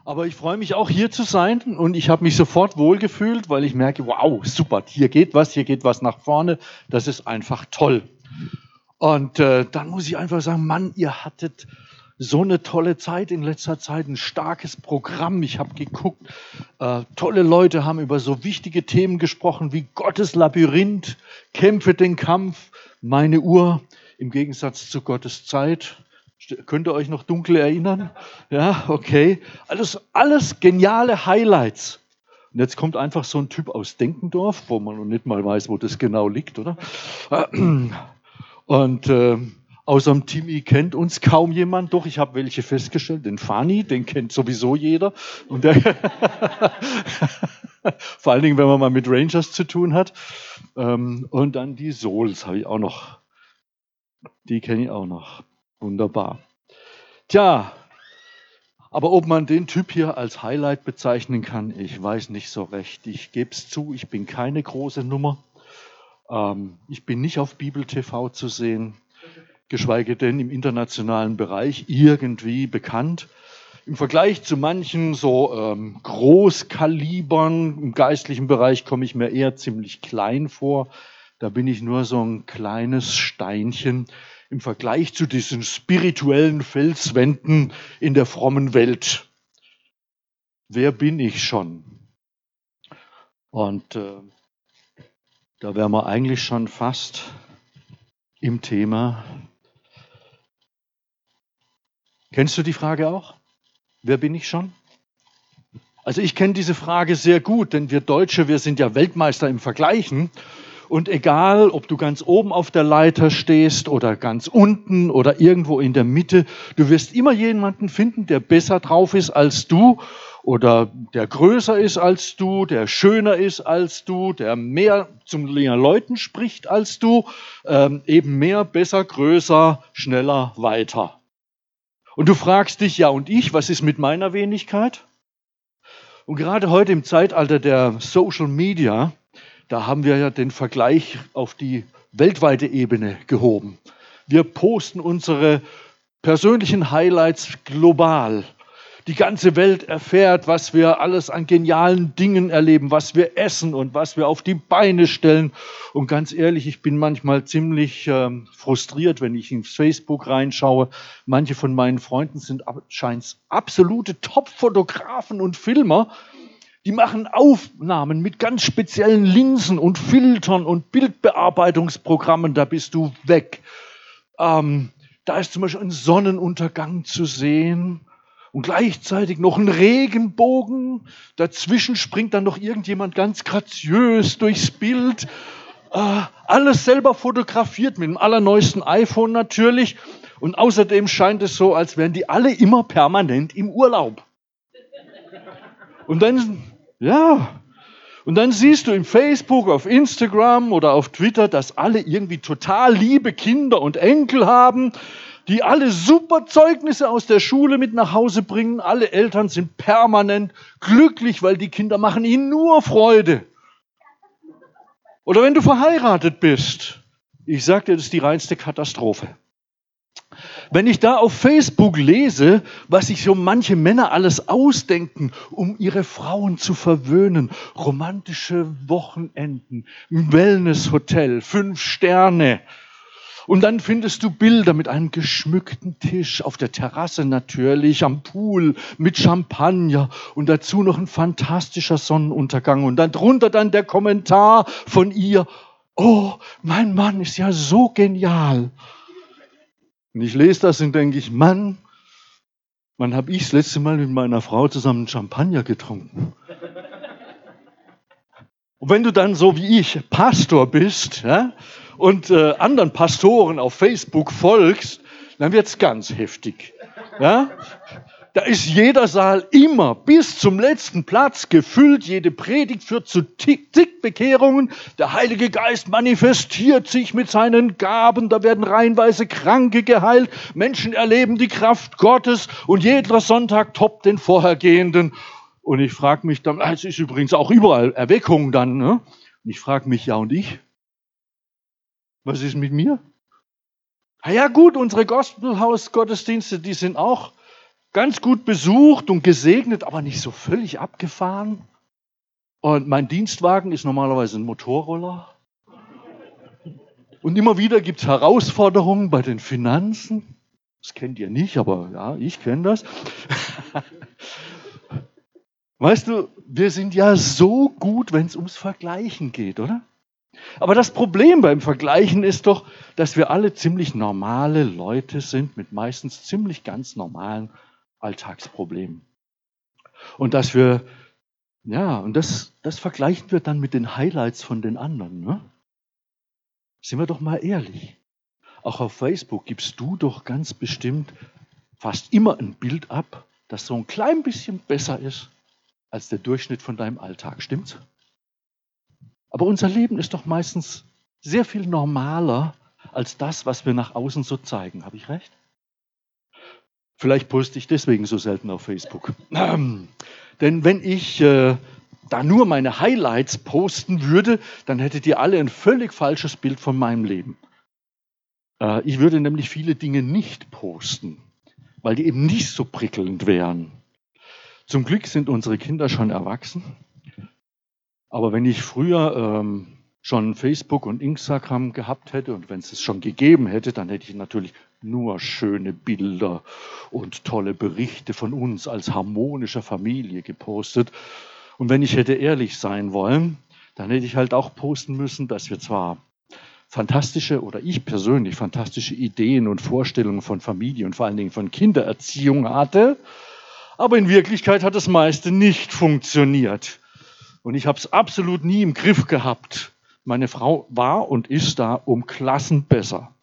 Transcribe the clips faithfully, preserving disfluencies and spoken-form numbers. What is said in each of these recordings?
Aber ich freue mich auch hier zu sein und ich habe mich sofort wohlgefühlt, weil ich merke, wow, super, hier geht was, hier geht was nach vorne. Das ist einfach toll. Und äh, dann muss ich einfach sagen, Mann, ihr hattet so eine tolle Zeit in letzter Zeit, ein starkes Programm. Ich habe geguckt, äh, tolle Leute haben über so wichtige Themen gesprochen wie Gottes Labyrinth, kämpfe den Kampf, meine Uhr im Gegensatz zu Gottes Zeit. Könnt ihr euch noch dunkel erinnern? Ja, okay. Alles, alles geniale Highlights. Und jetzt kommt einfach so ein Typ aus Denkendorf, wo man noch nicht mal weiß, wo das genau liegt, oder? Und äh, außer dem Timmy kennt uns kaum jemand. Doch, ich habe welche festgestellt. Den Fani, den kennt sowieso jeder. Und der vor allen Dingen, wenn man mal mit Rangers zu tun hat. Und dann die Souls habe ich auch noch. Die kenne ich auch noch. Wunderbar. Tja, aber ob man den Typ hier als Highlight bezeichnen kann, ich weiß nicht so recht. Ich gebe es zu, ich bin keine große Nummer. Ähm, ich bin nicht auf Bibel T V zu sehen, geschweige denn im internationalen Bereich irgendwie bekannt. Im Vergleich zu manchen so ähm, Großkalibern im geistlichen Bereich komme ich mir eher ziemlich klein vor. Da bin ich nur so ein kleines Steinchen im Vergleich zu diesen spirituellen Felswänden in der frommen Welt. Wer bin ich schon? Und äh, da wären wir eigentlich schon fast im Thema. Kennst du die Frage auch? Wer bin ich schon? Also ich kenne diese Frage sehr gut, denn wir Deutsche, wir sind ja Weltmeister im Vergleichen. Und egal, ob du ganz oben auf der Leiter stehst oder ganz unten oder irgendwo in der Mitte, du wirst immer jemanden finden, der besser drauf ist als du oder der größer ist als du, der schöner ist als du, der mehr zum Leuten spricht als du, ähm, eben mehr, besser, größer, schneller, weiter. Und du fragst dich, ja und ich, was ist mit meiner Wenigkeit? Und gerade heute im Zeitalter der Social Media, da haben wir ja den Vergleich auf die weltweite Ebene gehoben. Wir posten unsere persönlichen Highlights global. Die ganze Welt erfährt, was wir alles an genialen Dingen erleben, was wir essen und was wir auf die Beine stellen. Und ganz ehrlich, ich bin manchmal ziemlich ähm, frustriert, wenn ich ins Facebook reinschaue. Manche von meinen Freunden sind scheint absolute Top-Fotografen und Filmer. Die machen Aufnahmen mit ganz speziellen Linsen und Filtern und Bildbearbeitungsprogrammen, da bist du weg. Ähm, da ist zum Beispiel ein Sonnenuntergang zu sehen und gleichzeitig noch ein Regenbogen. Dazwischen springt dann noch irgendjemand ganz graziös durchs Bild. Äh, alles selber fotografiert mit dem allerneuesten iPhone natürlich. Und außerdem scheint es so, als wären die alle immer permanent im Urlaub. Und dann, ja, und dann siehst du im Facebook, auf Instagram oder auf Twitter, dass alle irgendwie total liebe Kinder und Enkel haben, die alle super Zeugnisse aus der Schule mit nach Hause bringen. Alle Eltern sind permanent glücklich, weil die Kinder machen ihnen nur Freude. Oder wenn du verheiratet bist, ich sag dir, das ist die reinste Katastrophe. Wenn ich da auf Facebook lese, was sich so manche Männer alles ausdenken, um ihre Frauen zu verwöhnen, romantische Wochenenden, im Wellnesshotel, fünf Sterne. Und dann findest du Bilder mit einem geschmückten Tisch, auf der Terrasse natürlich, am Pool, mit Champagner und dazu noch ein fantastischer Sonnenuntergang. Und dann drunter dann der Kommentar von ihr, oh, mein Mann ist ja so genial. Und ich lese das und denke ich, Mann, wann habe ich das letzte Mal mit meiner Frau zusammen Champagner getrunken? Und wenn du dann so wie ich Pastor bist, ja, und äh, anderen Pastoren auf Facebook folgst, dann wird's ganz heftig. Ja? Da ist jeder Saal immer bis zum letzten Platz gefüllt. Jede Predigt führt zu zig Bekehrungen. Der Heilige Geist manifestiert sich mit seinen Gaben. Da werden reihenweise Kranke geheilt. Menschen erleben die Kraft Gottes. Und jeder Sonntag toppt den vorhergehenden. Und ich frage mich dann, es ist übrigens auch überall Erweckung dann. Ne? Und ich frage mich, ja und ich? Was ist mit mir? Na ja gut, unsere Gospelhaus-Gottesdienste, die sind auch ganz gut besucht und gesegnet, aber nicht so völlig abgefahren. Und mein Dienstwagen ist normalerweise ein Motorroller. Und immer wieder gibt es Herausforderungen bei den Finanzen. Das kennt ihr nicht, aber ja, ich kenne das. Weißt du, wir sind ja so gut, wenn es ums Vergleichen geht, oder? Aber das Problem beim Vergleichen ist doch, dass wir alle ziemlich normale Leute sind mit meistens ziemlich ganz normalen Alltagsproblemen. Und dass wir, ja, und das, das vergleichen wir dann mit den Highlights von den anderen. Ne? Sind wir doch mal ehrlich. Auch auf Facebook gibst du doch ganz bestimmt fast immer ein Bild ab, das so ein klein bisschen besser ist als der Durchschnitt von deinem Alltag. Stimmt's? Aber unser Leben ist doch meistens sehr viel normaler als das, was wir nach außen so zeigen. Habe ich recht? Vielleicht poste ich deswegen so selten auf Facebook. Ähm, denn wenn ich äh, da nur meine Highlights posten würde, dann hättet ihr alle ein völlig falsches Bild von meinem Leben. Äh, ich würde nämlich viele Dinge nicht posten, weil die eben nicht so prickelnd wären. Zum Glück sind unsere Kinder schon erwachsen. Aber wenn ich früher ähm, schon Facebook und Instagram gehabt hätte und wenn es es schon gegeben hätte, dann hätte ich natürlich nur schöne Bilder und tolle Berichte von uns als harmonischer Familie gepostet. Und wenn ich hätte ehrlich sein wollen, dann hätte ich halt auch posten müssen, dass wir zwar fantastische oder ich persönlich fantastische Ideen und Vorstellungen von Familie und vor allen Dingen von Kindererziehung hatte, aber in Wirklichkeit hat das meiste nicht funktioniert. Und ich habe es absolut nie im Griff gehabt. Meine Frau war und ist da um Klassen besser.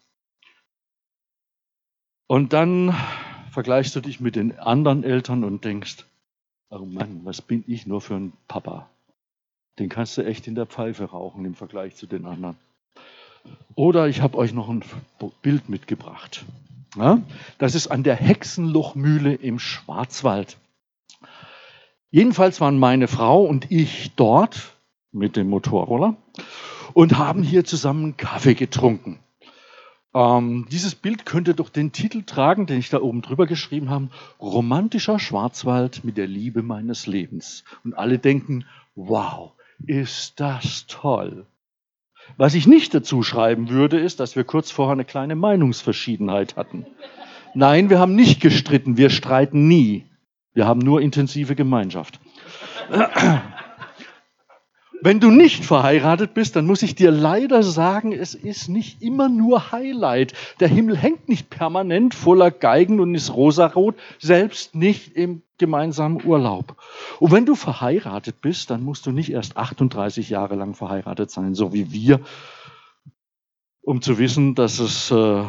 Und dann vergleichst du dich mit den anderen Eltern und denkst, oh Mann, was bin ich nur für ein Papa? Den kannst du echt in der Pfeife rauchen im Vergleich zu den anderen. Oder ich habe euch noch ein Bild mitgebracht. Ja, das ist an der Hexenlochmühle im Schwarzwald. Jedenfalls waren meine Frau und ich dort mit dem Motorroller und haben hier zusammen Kaffee getrunken. Ähm, dieses Bild könnte doch den Titel tragen, den ich da oben drüber geschrieben habe, Romantischer Schwarzwald mit der Liebe meines Lebens. Und alle denken, wow, ist das toll. Was ich nicht dazu schreiben würde, ist, dass wir kurz vorher eine kleine Meinungsverschiedenheit hatten. Nein, wir haben nicht gestritten, wir streiten nie. Wir haben nur intensive Gemeinschaft. Wenn du nicht verheiratet bist, dann muss ich dir leider sagen, es ist nicht immer nur Highlight. Der Himmel hängt nicht permanent voller Geigen und ist rosarot, selbst nicht im gemeinsamen Urlaub. Und wenn du verheiratet bist, dann musst du nicht erst achtunddreißig Jahre lang verheiratet sein, so wie wir, um zu wissen, dass es äh,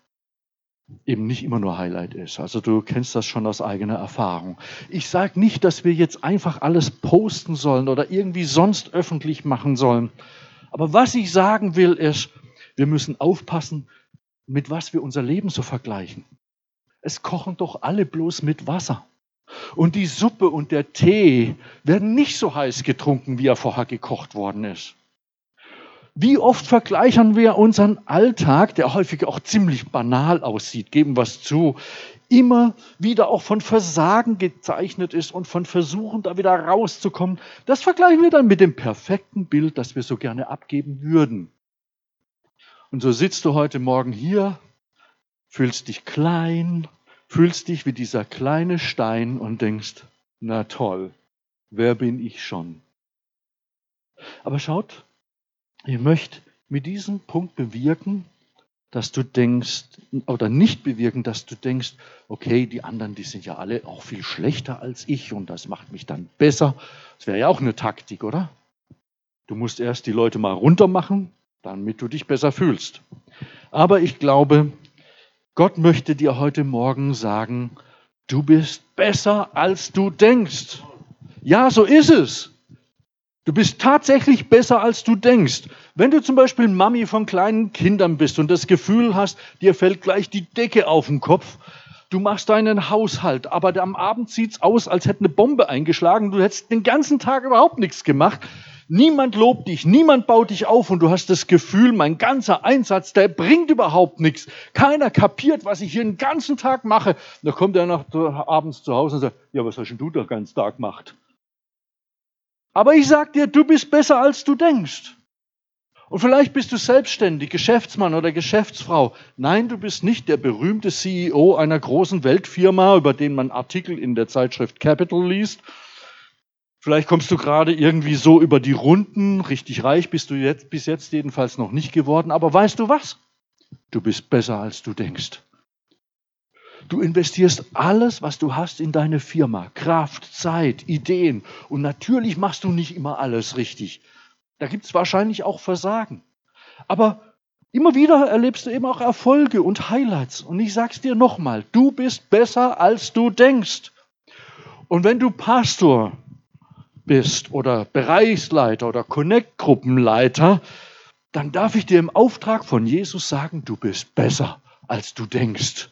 eben nicht immer nur Highlight ist. Also du kennst das schon aus eigener Erfahrung. Ich sage nicht, dass wir jetzt einfach alles posten sollen oder irgendwie sonst öffentlich machen sollen. Aber was ich sagen will, ist, wir müssen aufpassen, mit was wir unser Leben so vergleichen. Es kochen doch alle bloß mit Wasser. Und die Suppe und der Tee werden nicht so heiß getrunken, wie er vorher gekocht worden ist. Wie oft vergleichen wir unseren Alltag, der häufig auch ziemlich banal aussieht, geben was zu, immer wieder auch von Versagen gezeichnet ist und von Versuchen, da wieder rauszukommen. Das vergleichen wir dann mit dem perfekten Bild, das wir so gerne abgeben würden. Und so sitzt du heute Morgen hier, fühlst dich klein, fühlst dich wie dieser kleine Stein und denkst, na toll, wer bin ich schon? Aber schaut, ich möchte mit diesem Punkt bewirken, dass du denkst, oder nicht bewirken, dass du denkst, okay, die anderen, die sind ja alle auch viel schlechter als ich und das macht mich dann besser. Das wäre ja auch eine Taktik, oder? Du musst erst die Leute mal runter machen, damit du dich besser fühlst. Aber ich glaube, Gott möchte dir heute Morgen sagen, du bist besser, als du denkst. Ja, so ist es. Du bist tatsächlich besser, als du denkst. Wenn du zum Beispiel Mami von kleinen Kindern bist und das Gefühl hast, dir fällt gleich die Decke auf den Kopf, du machst deinen Haushalt, aber am Abend sieht es aus, als hätte eine Bombe eingeschlagen, du hättest den ganzen Tag überhaupt nichts gemacht, Niemand lobt dich, niemand baut dich auf und du hast das Gefühl, mein ganzer Einsatz, der bringt überhaupt nichts. Keiner kapiert, was ich hier den ganzen Tag mache. Da kommt er nach, abends zu Hause und sagt, ja, was hast denn du den ganzen Tag gemacht? Aber ich sag dir, du bist besser, als du denkst. Und vielleicht bist du selbstständig, Geschäftsmann oder Geschäftsfrau. Nein, du bist nicht der berühmte C E O einer großen Weltfirma, über den man Artikel in der Zeitschrift Capital liest. Vielleicht kommst du gerade irgendwie so über die Runden. Richtig reich bist du jetzt, bis jetzt jedenfalls noch nicht geworden. Aber weißt du was? Du bist besser, als du denkst. Du investierst alles, was du hast, in deine Firma. Kraft, Zeit, Ideen. Und natürlich machst du nicht immer alles richtig. Da gibt es wahrscheinlich auch Versagen. Aber immer wieder erlebst du eben auch Erfolge und Highlights. Und ich sag's dir nochmal, du bist besser, als du denkst. Und wenn du Pastor bist oder Bereichsleiter oder Connect-Gruppenleiter, dann darf ich dir im Auftrag von Jesus sagen, du bist besser, als du denkst.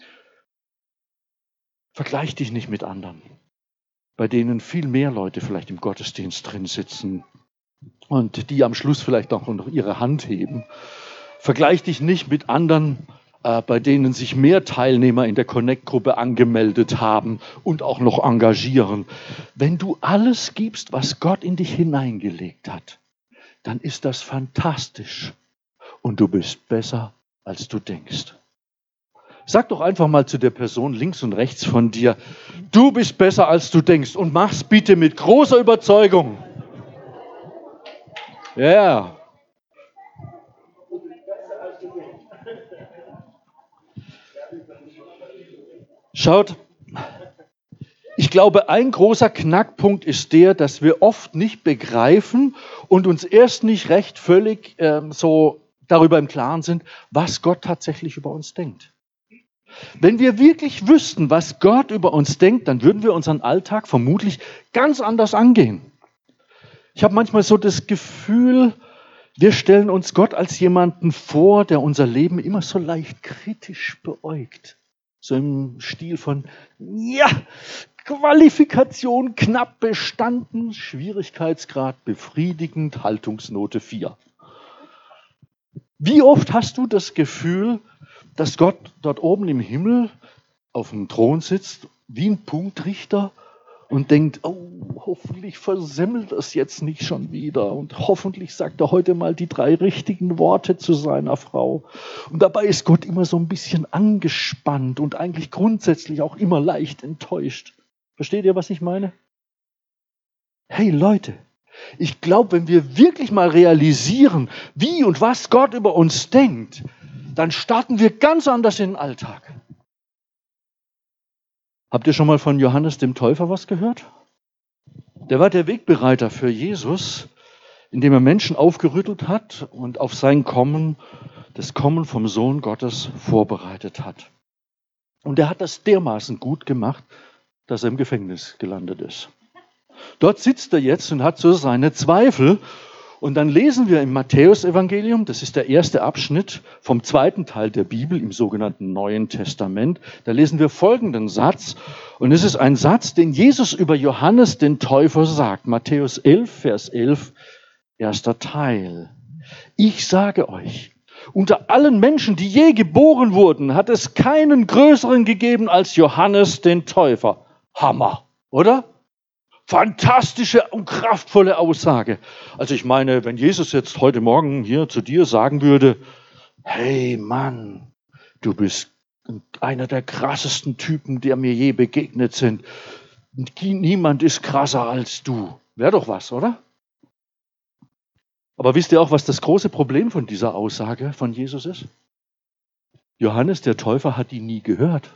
Vergleich dich nicht mit anderen, bei denen viel mehr Leute vielleicht im Gottesdienst drin sitzen und die am Schluss vielleicht auch noch ihre Hand heben. Vergleich dich nicht mit anderen, äh, bei denen sich mehr Teilnehmer in der Connect-Gruppe angemeldet haben und auch noch engagieren. Wenn du alles gibst, was Gott in dich hineingelegt hat, dann ist das fantastisch und du bist besser, als du denkst. Sag doch einfach mal zu der Person links und rechts von dir, du bist besser, als du denkst und mach's bitte mit großer Überzeugung. Ja. Yeah. Schaut, ich glaube, ein großer Knackpunkt ist der, dass wir oft nicht begreifen und uns erst nicht recht völlig äh, so darüber im Klaren sind, was Gott tatsächlich über uns denkt. Wenn wir wirklich wüssten, was Gott über uns denkt, dann würden wir unseren Alltag vermutlich ganz anders angehen. Ich habe manchmal so das Gefühl, wir stellen uns Gott als jemanden vor, der unser Leben immer so leicht kritisch beäugt. So im Stil von, ja, Qualifikation knapp bestanden, Schwierigkeitsgrad befriedigend, Haltungsnote vier. Wie oft hast du das Gefühl, dass Gott dort oben im Himmel auf dem Thron sitzt, wie ein Punktrichter und denkt, oh, hoffentlich versemmelt das jetzt nicht schon wieder und hoffentlich sagt er heute mal die drei richtigen Worte zu seiner Frau. Und dabei ist Gott immer so ein bisschen angespannt und eigentlich grundsätzlich auch immer leicht enttäuscht. Versteht ihr, was ich meine? Hey Leute, ich glaube, wenn wir wirklich mal realisieren, wie und was Gott über uns denkt, dann starten wir ganz anders in den Alltag. Habt ihr schon mal von Johannes dem Täufer was gehört? Der war der Wegbereiter für Jesus, indem er Menschen aufgerüttelt hat und auf sein Kommen, das Kommen vom Sohn Gottes vorbereitet hat. Und er hat das dermaßen gut gemacht, dass er im Gefängnis gelandet ist. Dort sitzt er jetzt und hat so seine Zweifel. Und dann lesen wir im Matthäusevangelium, das ist der erste Abschnitt vom zweiten Teil der Bibel im sogenannten Neuen Testament, da lesen wir folgenden Satz. Und es ist ein Satz, den Jesus über Johannes den Täufer sagt. Matthäus elf, Vers elf, erster Teil. Ich sage euch, unter allen Menschen, die je geboren wurden, hat es keinen größeren gegeben als Johannes den Täufer. Hammer, oder? Fantastische und kraftvolle Aussage. Also ich meine, wenn Jesus jetzt heute Morgen hier zu dir sagen würde, hey Mann, du bist einer der krassesten Typen, der mir je begegnet sind. Niemand ist krasser als du. Wäre doch was, oder? Aber wisst ihr auch, was das große Problem von dieser Aussage von Jesus ist? Johannes der Täufer hat ihn nie gehört.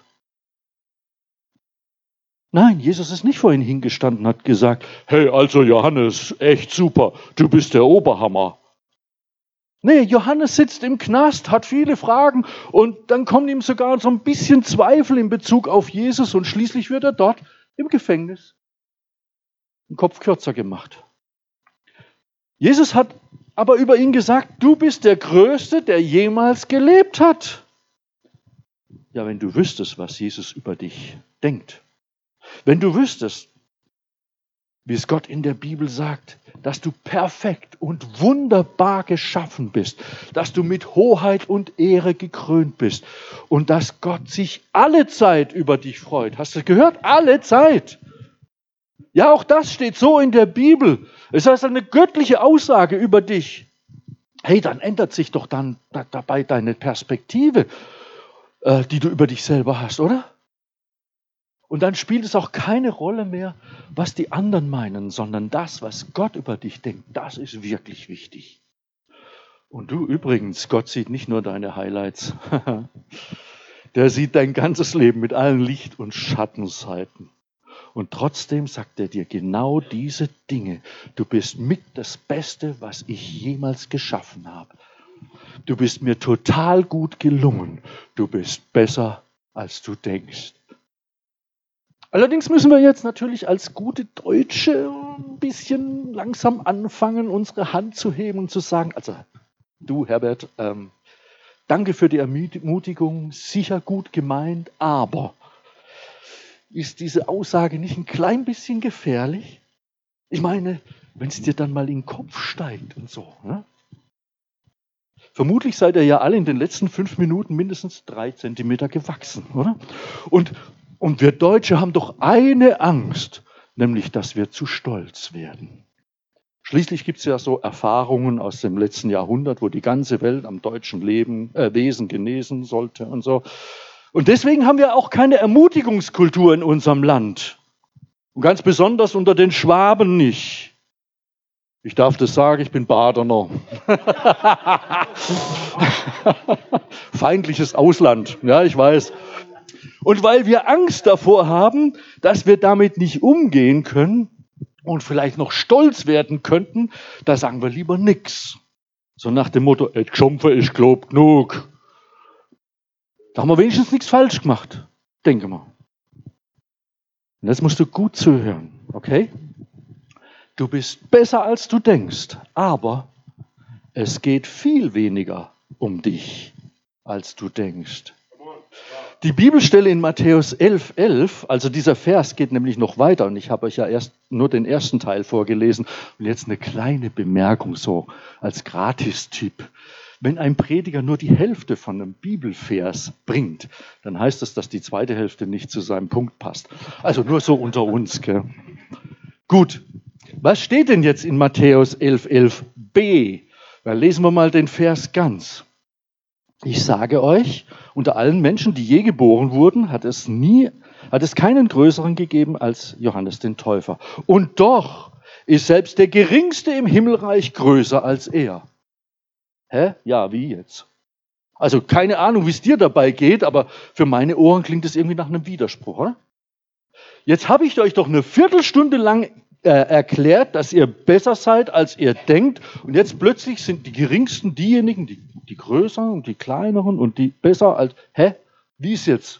Nein, Jesus ist nicht vor ihn hingestanden und hat gesagt, hey, also Johannes, echt super, du bist der Oberhammer. Nee, Johannes sitzt im Knast, hat viele Fragen und dann kommen ihm sogar so ein bisschen Zweifel in Bezug auf Jesus und schließlich wird er dort im Gefängnis den Kopf kürzer gemacht. Jesus hat aber über ihn gesagt, du bist der Größte, der jemals gelebt hat. Ja, wenn du wüsstest, was Jesus über dich denkt. Wenn du wüsstest, wie es Gott in der Bibel sagt, dass du perfekt und wunderbar geschaffen bist, dass du mit Hoheit und Ehre gekrönt bist und dass Gott sich alle Zeit über dich freut. Hast du gehört? Alle Zeit. Ja, auch das steht so in der Bibel. Es heißt eine göttliche Aussage über dich. Hey, dann ändert sich doch dann da, dabei deine Perspektive, äh, die du über dich selber hast, oder? Und dann spielt es auch keine Rolle mehr, was die anderen meinen, sondern das, was Gott über dich denkt, das ist wirklich wichtig. Und du übrigens, Gott sieht nicht nur deine Highlights, der sieht dein ganzes Leben mit allen Licht- und Schattenseiten. Und trotzdem sagt er dir genau diese Dinge. Du bist mit das Beste, was ich jemals geschaffen habe. Du bist mir total gut gelungen. Du bist besser, als du denkst. Allerdings müssen wir jetzt natürlich als gute Deutsche ein bisschen langsam anfangen, unsere Hand zu heben und zu sagen, also du Herbert, ähm, danke für die Ermutigung, sicher gut gemeint, aber ist diese Aussage nicht ein klein bisschen gefährlich? Ich meine, wenn es dir dann mal in den Kopf steigt und so. Ne? Vermutlich seid ihr ja alle in den letzten fünf Minuten mindestens drei Zentimeter gewachsen, oder? Und Und wir Deutsche haben doch eine Angst, nämlich, dass wir zu stolz werden. Schließlich gibt es ja so Erfahrungen aus dem letzten Jahrhundert, wo die ganze Welt am deutschen Leben, äh, Wesen genesen sollte und so. Und deswegen haben wir auch keine Ermutigungskultur in unserem Land. Und ganz besonders unter den Schwaben nicht. Ich darf das sagen, ich bin Badener. Feindliches Ausland, ja, ich weiß. Und weil wir Angst davor haben, dass wir damit nicht umgehen können und vielleicht noch stolz werden könnten, da sagen wir lieber nichts. So nach dem Motto, et Geschumpfe, ich glaub genug. Da haben wir wenigstens nichts falsch gemacht, denke mal. Und jetzt musst du gut zuhören, okay? Du bist besser, als du denkst, aber es geht viel weniger um dich, als du denkst. Die Bibelstelle in Matthäus elf, elf, also dieser Vers geht nämlich noch weiter und ich habe euch ja erst nur den ersten Teil vorgelesen und jetzt eine kleine Bemerkung so als Gratistipp. Wenn ein Prediger nur die Hälfte von einem Bibelvers bringt, dann heißt das, dass die zweite Hälfte nicht zu seinem Punkt passt. Also nur so unter uns. Gell? Gut, was steht denn jetzt in Matthäus elf, elf b? Da lesen wir mal den Vers ganz. Ich sage euch, unter allen Menschen, die je geboren wurden, hat es nie, hat es keinen größeren gegeben als Johannes den Täufer. Und doch ist selbst der Geringste im Himmelreich größer als er. Hä? Ja, wie jetzt? Also keine Ahnung, wie es dir dabei geht, aber für meine Ohren klingt es irgendwie nach einem Widerspruch, oder? Jetzt habe ich euch doch eine Viertelstunde lang äh, erklärt, dass ihr besser seid, als ihr denkt. Und jetzt plötzlich sind die Geringsten diejenigen, die, die Größeren und die Kleineren und die besser als... Hä? Wie ist jetzt?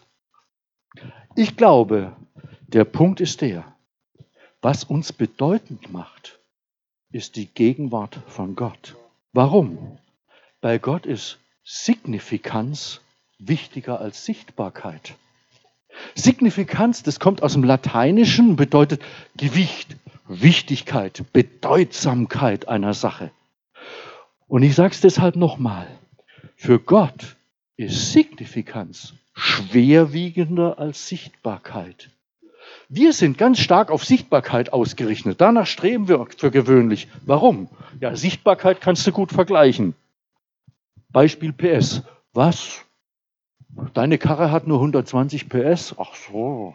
Ich glaube, der Punkt ist der, was uns bedeutend macht, ist die Gegenwart von Gott. Warum? Bei Gott ist Signifikanz wichtiger als Sichtbarkeit. Signifikanz, das kommt aus dem Lateinischen, bedeutet Gewicht, Wichtigkeit, Bedeutsamkeit einer Sache. Und ich sage es deshalb nochmal, für Gott ist Signifikanz schwerwiegender als Sichtbarkeit. Wir sind ganz stark auf Sichtbarkeit ausgerichtet. Danach streben wir für gewöhnlich. Warum? Ja, Sichtbarkeit kannst du gut vergleichen. Beispiel P S. Was? Deine Karre hat nur hundertzwanzig P S? Ach so.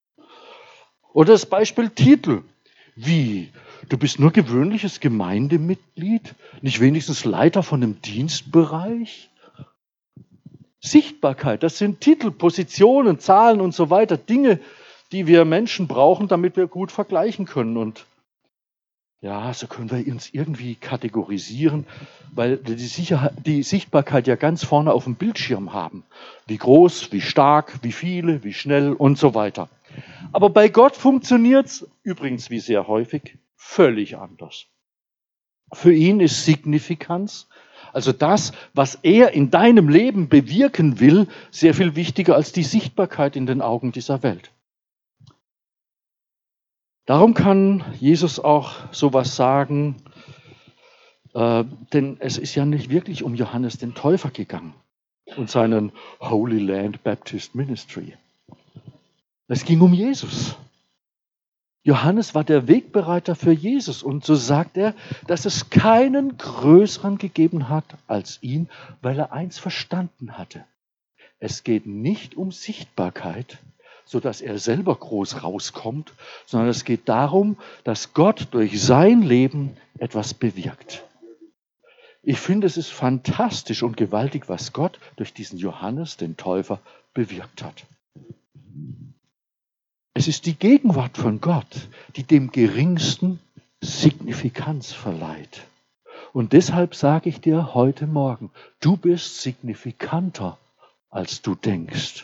Oder das Beispiel Titel. Wie? Du bist nur gewöhnliches Gemeindemitglied? Nicht wenigstens Leiter von einem Dienstbereich? Sichtbarkeit, das sind Titel, Positionen, Zahlen und so weiter. Dinge, die wir Menschen brauchen, damit wir gut vergleichen können. Und ja, so können wir uns irgendwie kategorisieren, weil wir die, Sicherheit, die Sichtbarkeit ja ganz vorne auf dem Bildschirm haben. Wie groß, wie stark, wie viele, wie schnell und so weiter. Aber bei Gott funktioniert es, übrigens wie sehr häufig, völlig anders. Für ihn ist Signifikanz, also das, was er in deinem Leben bewirken will, sehr viel wichtiger als die Sichtbarkeit in den Augen dieser Welt. Darum kann Jesus auch sowas sagen, äh, denn es ist ja nicht wirklich um Johannes den Täufer gegangen und seinen Holy Land Baptist Ministry. Es ging um Jesus. Johannes war der Wegbereiter für Jesus und so sagt er, dass es keinen größeren gegeben hat als ihn, weil er eins verstanden hatte. Es geht nicht um Sichtbarkeit, sodass er selber groß rauskommt, sondern es geht darum, dass Gott durch sein Leben etwas bewirkt. Ich finde, es ist fantastisch und gewaltig, was Gott durch diesen Johannes, den Täufer, bewirkt hat. Es ist die Gegenwart von Gott, die dem Geringsten Signifikanz verleiht. Und deshalb sage ich dir heute Morgen, du bist signifikanter, als du denkst.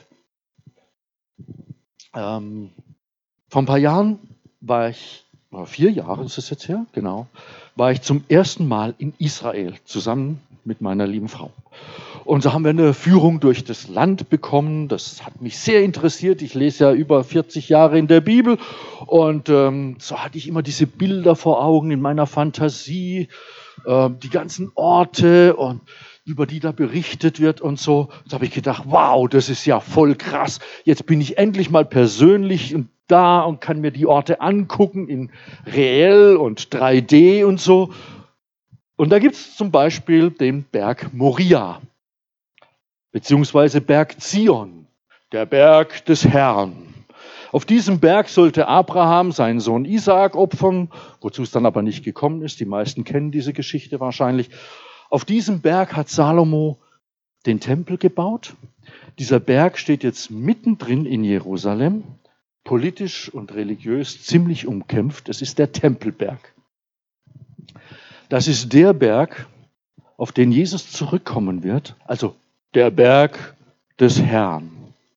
Ähm, vor ein paar Jahren war ich, oder vier Jahre ist es jetzt her, genau, war ich zum ersten Mal in Israel zusammen mit meiner lieben Frau. Und so haben wir eine Führung durch das Land bekommen. Das hat mich sehr interessiert. Ich lese ja über vierzig Jahre in der Bibel. Und ähm, so hatte ich immer diese Bilder vor Augen in meiner Fantasie, äh, die ganzen Orte und über die da berichtet wird und so. Da habe ich gedacht, wow, das ist ja voll krass. Jetzt bin ich endlich mal persönlich und da und kann mir die Orte angucken in reell und drei D und so. Und da gibt es zum Beispiel den Berg Moria, beziehungsweise Berg Zion, der Berg des Herrn. Auf diesem Berg sollte Abraham seinen Sohn Isaak opfern, wozu es dann aber nicht gekommen ist. Die meisten kennen diese Geschichte wahrscheinlich. Auf diesem Berg hat Salomo den Tempel gebaut. Dieser Berg steht jetzt mittendrin in Jerusalem, politisch und religiös ziemlich umkämpft. Es ist der Tempelberg. Das ist der Berg, auf den Jesus zurückkommen wird, also der Berg des Herrn.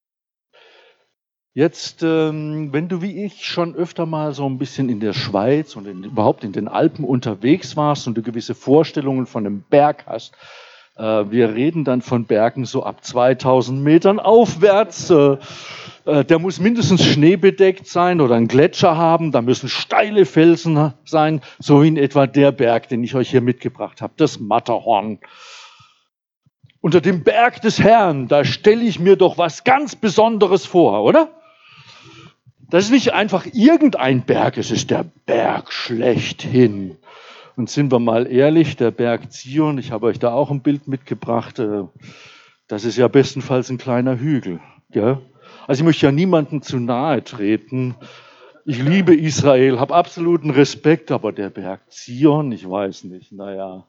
Jetzt, ähm, wenn du wie ich schon öfter mal so ein bisschen in der Schweiz und in, überhaupt in den Alpen unterwegs warst und du gewisse Vorstellungen von einem Berg hast, äh, wir reden dann von Bergen so ab zweitausend Metern aufwärts. Äh, äh, der muss mindestens schneebedeckt sein oder einen Gletscher haben. Da müssen steile Felsen sein, so wie in etwa der Berg, den ich euch hier mitgebracht habe, das Matterhorn. Unter dem Berg des Herrn, da stelle ich mir doch was ganz Besonderes vor, oder? Das ist nicht einfach irgendein Berg, es ist der Berg schlechthin. Und sind wir mal ehrlich, der Berg Zion, ich habe euch da auch ein Bild mitgebracht, das ist ja bestenfalls ein kleiner Hügel. Gell? Also ich möchte ja niemandem zu nahe treten. Ich liebe Israel, habe absoluten Respekt, aber der Berg Zion, ich weiß nicht, naja.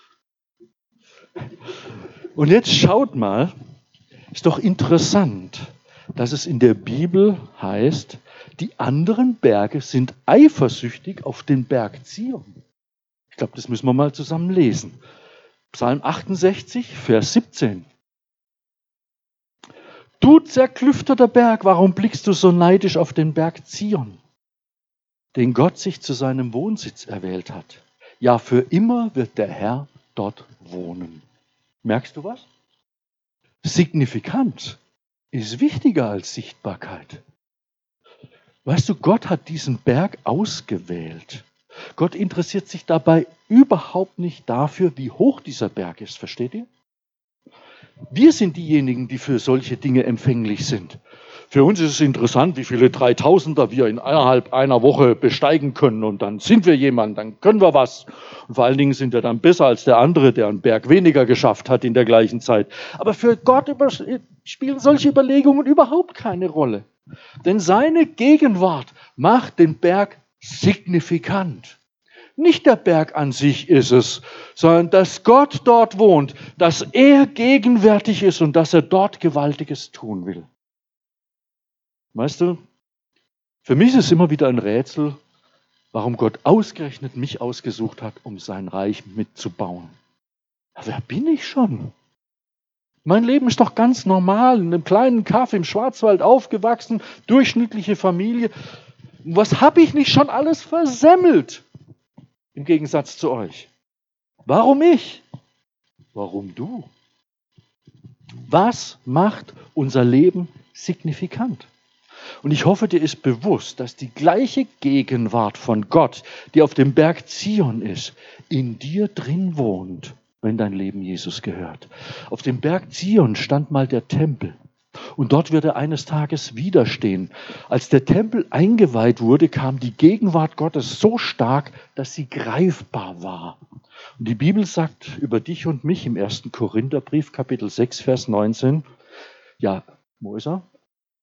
Und jetzt schaut mal, ist doch interessant, dass es in der Bibel heißt, die anderen Berge sind eifersüchtig auf den Berg Zion. Ich glaube, das müssen wir mal zusammen lesen. Psalm achtundsechzig, Vers siebzehn. Du zerklüfteter Berg, warum blickst du so neidisch auf den Berg Zion, den Gott sich zu seinem Wohnsitz erwählt hat? Ja, für immer wird der Herr dort wohnen. Merkst du was? Signifikant ist wichtiger als Sichtbarkeit. Weißt du, Gott hat diesen Berg ausgewählt. Gott interessiert sich dabei überhaupt nicht dafür, wie hoch dieser Berg ist. Versteht ihr? Wir sind diejenigen, die für solche Dinge empfänglich sind. Für uns ist es interessant, wie viele Dreitausender wir innerhalb einer Woche besteigen können. Und dann sind wir jemand, dann können wir was. Und vor allen Dingen sind wir dann besser als der andere, der einen Berg weniger geschafft hat in der gleichen Zeit. Aber für Gott spielen solche Überlegungen überhaupt keine Rolle. Denn seine Gegenwart macht den Berg signifikant. Nicht der Berg an sich ist es, sondern dass Gott dort wohnt, dass er gegenwärtig ist und dass er dort Gewaltiges tun will. Weißt du, für mich ist es immer wieder ein Rätsel, warum Gott ausgerechnet mich ausgesucht hat, um sein Reich mitzubauen. Ja, wer bin ich schon? Mein Leben ist doch ganz normal, in einem kleinen Kaff im Schwarzwald aufgewachsen, durchschnittliche Familie. Was habe ich nicht schon alles versemmelt? Im Gegensatz zu euch. Warum ich? Warum du? Was macht unser Leben signifikant? Und ich hoffe, dir ist bewusst, dass die gleiche Gegenwart von Gott, die auf dem Berg Zion ist, in dir drin wohnt, wenn dein Leben Jesus gehört. Auf dem Berg Zion stand mal der Tempel. Und dort wird er eines Tages widerstehen. Als der Tempel eingeweiht wurde, kam die Gegenwart Gottes so stark, dass sie greifbar war. Und die Bibel sagt über dich und mich im ersten Korintherbrief, Kapitel sechs, Vers neunzehn, ja, wo ist er?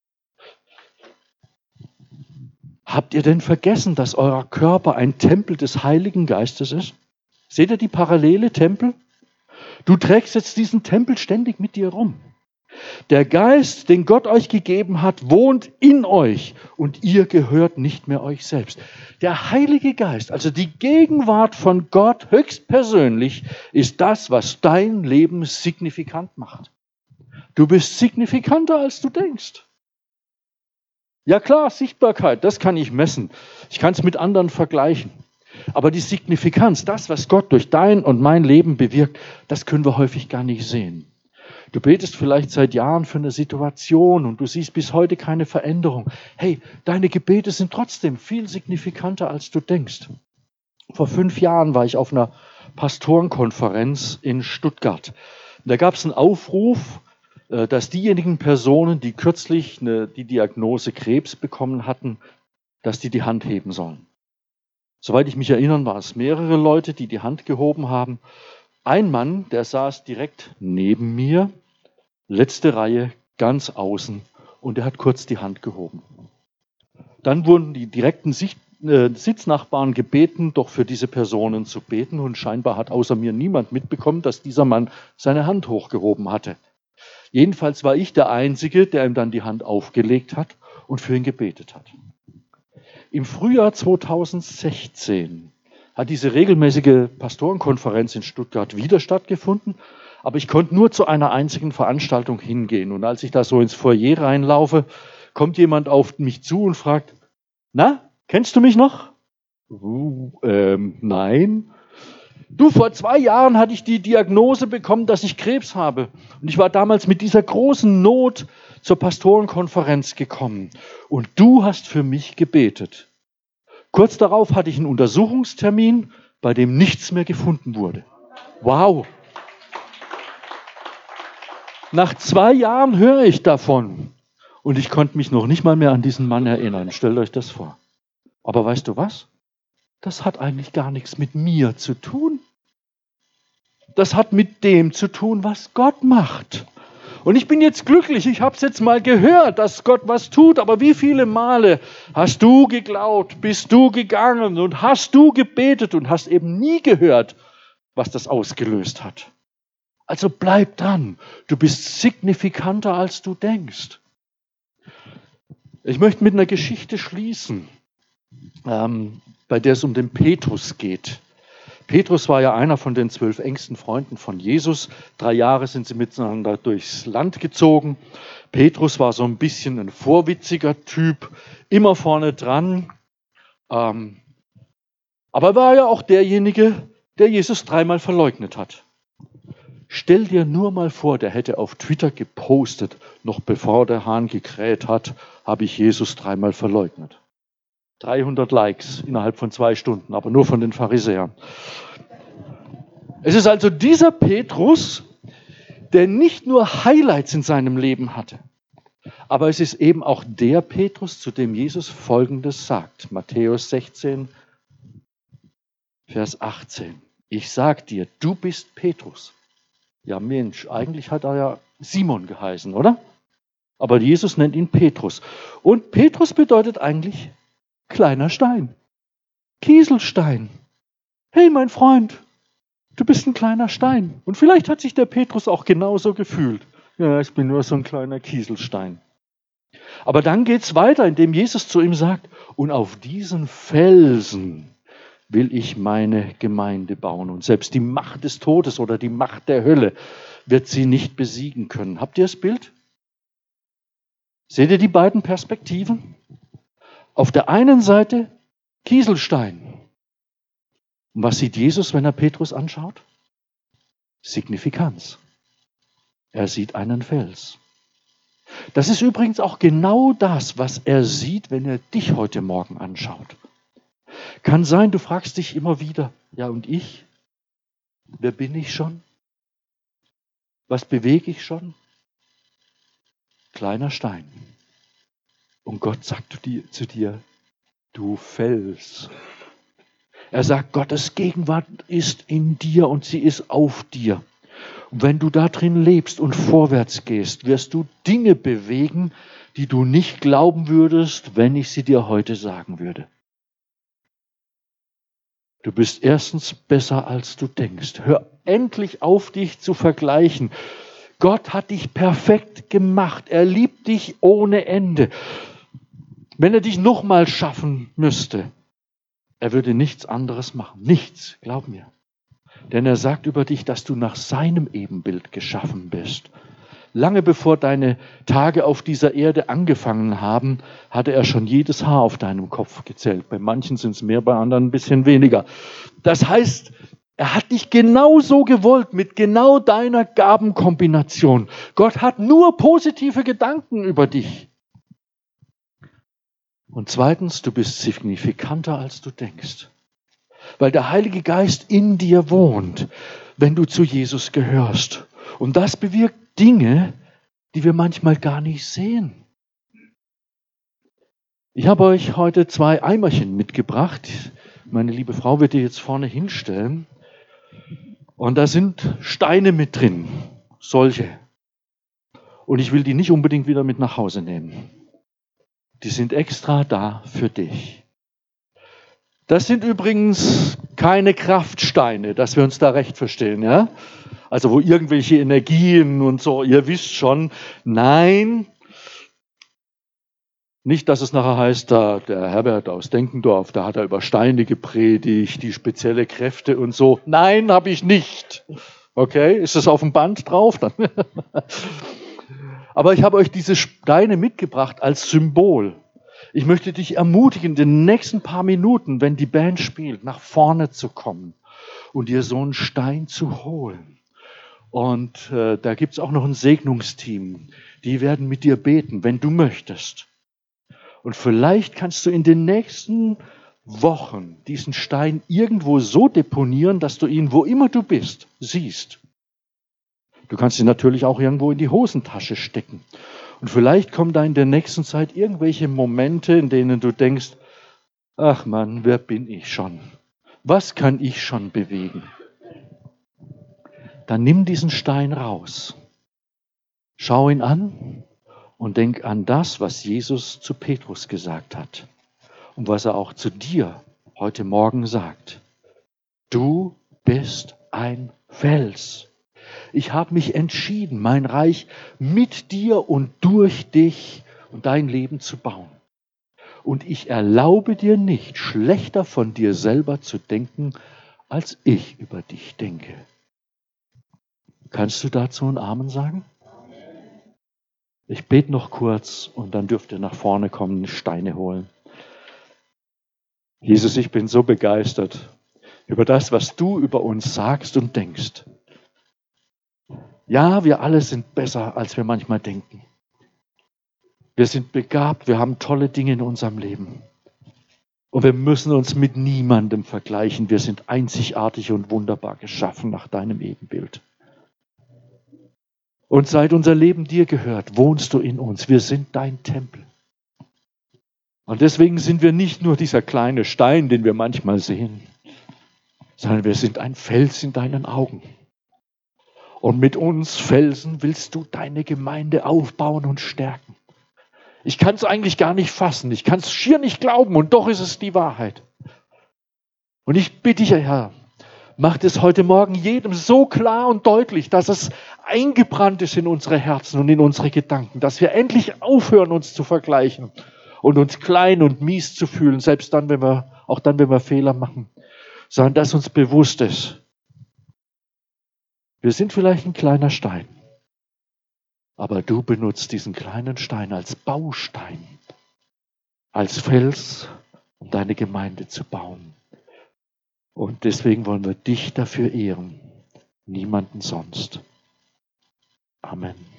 Habt ihr denn vergessen, dass euer Körper ein Tempel des Heiligen Geistes ist? Seht ihr die Parallele, Tempel? Du trägst jetzt diesen Tempel ständig mit dir rum. Der Geist, den Gott euch gegeben hat, wohnt in euch und ihr gehört nicht mehr euch selbst. Der Heilige Geist, also die Gegenwart von Gott höchstpersönlich, ist das, was dein Leben signifikant macht. Du bist signifikanter, als du denkst. Ja klar, Sichtbarkeit, das kann ich messen. Ich kann es mit anderen vergleichen. Aber die Signifikanz, das, was Gott durch dein und mein Leben bewirkt, das können wir häufig gar nicht sehen. Du betest vielleicht seit Jahren für eine Situation und du siehst bis heute keine Veränderung. Hey, deine Gebete sind trotzdem viel signifikanter, als du denkst. Vor fünf Jahren war ich auf einer Pastorenkonferenz in Stuttgart. Da gab es einen Aufruf, dass diejenigen Personen, die kürzlich eine, die Diagnose Krebs bekommen hatten, dass die die Hand heben sollen. Soweit ich mich erinnere, waren es mehrere Leute, die die Hand gehoben haben. Ein Mann, der saß direkt neben mir, letzte Reihe, ganz außen, und er hat kurz die Hand gehoben. Dann wurden die direkten Sicht, äh, Sitznachbarn gebeten, doch für diese Personen zu beten, und scheinbar hat außer mir niemand mitbekommen, dass dieser Mann seine Hand hochgehoben hatte. Jedenfalls war ich der Einzige, der ihm dann die Hand aufgelegt hat und für ihn gebetet hat. Im Frühjahr zweitausendsechzehn hat diese regelmäßige Pastorenkonferenz in Stuttgart wieder stattgefunden, aber ich konnte nur zu einer einzigen Veranstaltung hingehen. Und als ich da so ins Foyer reinlaufe, kommt jemand auf mich zu und fragt, na, kennst du mich noch? Uh, ähm, nein. Du, vor zwei Jahren hatte ich die Diagnose bekommen, dass ich Krebs habe. Und ich war damals mit dieser großen Not zur Pastorenkonferenz gekommen. Und du hast für mich gebetet. Kurz darauf hatte ich einen Untersuchungstermin, bei dem nichts mehr gefunden wurde. Wow! Nach zwei Jahren höre ich davon. Und ich konnte mich noch nicht mal mehr an diesen Mann erinnern. Stellt euch das vor. Aber weißt du was? Das hat eigentlich gar nichts mit mir zu tun. Das hat mit dem zu tun, was Gott macht. Und ich bin jetzt glücklich, ich habe es jetzt mal gehört, dass Gott was tut, aber wie viele Male hast du geglaubt, bist du gegangen und hast du gebetet und hast eben nie gehört, was das ausgelöst hat. Also bleib dran, du bist signifikanter, als du denkst. Ich möchte mit einer Geschichte schließen, ähm, bei der es um den Petrus geht. Petrus war ja einer von den zwölf engsten Freunden von Jesus. Drei Jahre sind sie miteinander durchs Land gezogen. Petrus war so ein bisschen ein vorwitziger Typ, immer vorne dran. Ähm, aber er war ja auch derjenige, der Jesus dreimal verleugnet hat. Stell dir nur mal vor, der hätte auf Twitter gepostet, noch bevor der Hahn gekräht hat, habe ich Jesus dreimal verleugnet. dreihundert Likes innerhalb von zwei Stunden, aber nur von den Pharisäern. Es ist also dieser Petrus, der nicht nur Highlights in seinem Leben hatte, aber es ist eben auch der Petrus, zu dem Jesus Folgendes sagt. Matthäus sechzehn, Vers achtzehn. Ich sag dir, du bist Petrus. Ja Mensch, eigentlich hat er ja Simon geheißen, oder? Aber Jesus nennt ihn Petrus. Und Petrus bedeutet eigentlich kleiner Stein. Kieselstein. Hey, mein Freund, du bist ein kleiner Stein. Und vielleicht hat sich der Petrus auch genauso gefühlt. Ja, ich bin nur so ein kleiner Kieselstein. Aber dann geht's weiter, indem Jesus zu ihm sagt, und auf diesen Felsen will ich meine Gemeinde bauen. Und selbst die Macht des Todes oder die Macht der Hölle wird sie nicht besiegen können. Habt ihr das Bild? Seht ihr die beiden Perspektiven? Auf der einen Seite Kieselstein. Und was sieht Jesus, wenn er Petrus anschaut? Signifikanz. Er sieht einen Fels. Das ist übrigens auch genau das, was er sieht, wenn er dich heute Morgen anschaut. Kann sein, du fragst dich immer wieder, ja und ich? Wer bin ich schon? Was bewege ich schon? Kleiner Stein. Und Gott sagt zu dir, du Fels. Er sagt, Gottes Gegenwart ist in dir und sie ist auf dir. Und wenn du da drin lebst und vorwärts gehst, wirst du Dinge bewegen, die du nicht glauben würdest, wenn ich sie dir heute sagen würde. Du bist erstens besser, als du denkst. Hör endlich auf, dich zu vergleichen. Gott hat dich perfekt gemacht. Er liebt dich ohne Ende. Wenn er dich nochmal schaffen müsste, er würde nichts anderes machen. Nichts, glaub mir. Denn er sagt über dich, dass du nach seinem Ebenbild geschaffen bist. Lange bevor deine Tage auf dieser Erde angefangen haben, hatte er schon jedes Haar auf deinem Kopf gezählt. Bei manchen sind es mehr, bei anderen ein bisschen weniger. Das heißt, er hat dich genau so gewollt, mit genau deiner Gabenkombination. Gott hat nur positive Gedanken über dich. Und zweitens, du bist signifikanter, als du denkst. Weil der Heilige Geist in dir wohnt, wenn du zu Jesus gehörst. Und das bewirkt Dinge, die wir manchmal gar nicht sehen. Ich habe euch heute zwei Eimerchen mitgebracht. Meine liebe Frau wird die jetzt vorne hinstellen. Und da sind Steine mit drin, solche. Und ich will die nicht unbedingt wieder mit nach Hause nehmen. Die sind extra da für dich. Das sind übrigens keine Kraftsteine, dass wir uns da recht verstehen, ja? Also wo irgendwelche Energien und so, ihr wisst schon, nein, nicht, dass es nachher heißt, da, der Herbert aus Denkendorf, da hat er über Steine gepredigt, die spezielle Kräfte und so. Nein, habe ich nicht. Okay, ist das auf dem Band drauf? Dann Aber ich habe euch diese Steine mitgebracht als Symbol. Ich möchte dich ermutigen, in den nächsten paar Minuten, wenn die Band spielt, nach vorne zu kommen und dir so einen Stein zu holen. Und äh, da gibt es auch noch ein Segnungsteam. Die werden mit dir beten, wenn du möchtest. Und vielleicht kannst du in den nächsten Wochen diesen Stein irgendwo so deponieren, dass du ihn, wo immer du bist, siehst. Du kannst ihn natürlich auch irgendwo in die Hosentasche stecken. Und vielleicht kommen da in der nächsten Zeit irgendwelche Momente, in denen du denkst, ach Mann, wer bin ich schon? Was kann ich schon bewegen? Dann nimm diesen Stein raus. Schau ihn an und denk an das, was Jesus zu Petrus gesagt hat und was er auch zu dir heute Morgen sagt. Du bist ein Fels. Ich habe mich entschieden, mein Reich mit dir und durch dich und dein Leben zu bauen. Und ich erlaube dir nicht, schlechter von dir selber zu denken, als ich über dich denke. Kannst du dazu einen Amen sagen? Ich bete noch kurz und dann dürft ihr nach vorne kommen, Steine holen. Jesus, ich bin so begeistert über das, was du über uns sagst und denkst. Ja, wir alle sind besser, als wir manchmal denken. Wir sind begabt, wir haben tolle Dinge in unserem Leben. Und wir müssen uns mit niemandem vergleichen. Wir sind einzigartig und wunderbar geschaffen nach deinem Ebenbild. Und seit unser Leben dir gehört, wohnst du in uns. Wir sind dein Tempel. Und deswegen sind wir nicht nur dieser kleine Stein, den wir manchmal sehen, sondern wir sind ein Fels in deinen Augen. Und mit uns Felsen willst du deine Gemeinde aufbauen und stärken. Ich kann es eigentlich gar nicht fassen. Ich kann es schier nicht glauben und doch ist es die Wahrheit. Und ich bitte dich, Herr, mach es heute Morgen jedem so klar und deutlich, dass es eingebrannt ist in unsere Herzen und in unsere Gedanken, dass wir endlich aufhören, uns zu vergleichen und uns klein und mies zu fühlen, selbst dann, wenn wir, auch dann, wenn wir Fehler machen, sondern dass uns bewusst ist, wir sind vielleicht ein kleiner Stein, aber du benutzt diesen kleinen Stein als Baustein, als Fels, um deine Gemeinde zu bauen. Und deswegen wollen wir dich dafür ehren, niemanden sonst. Amen.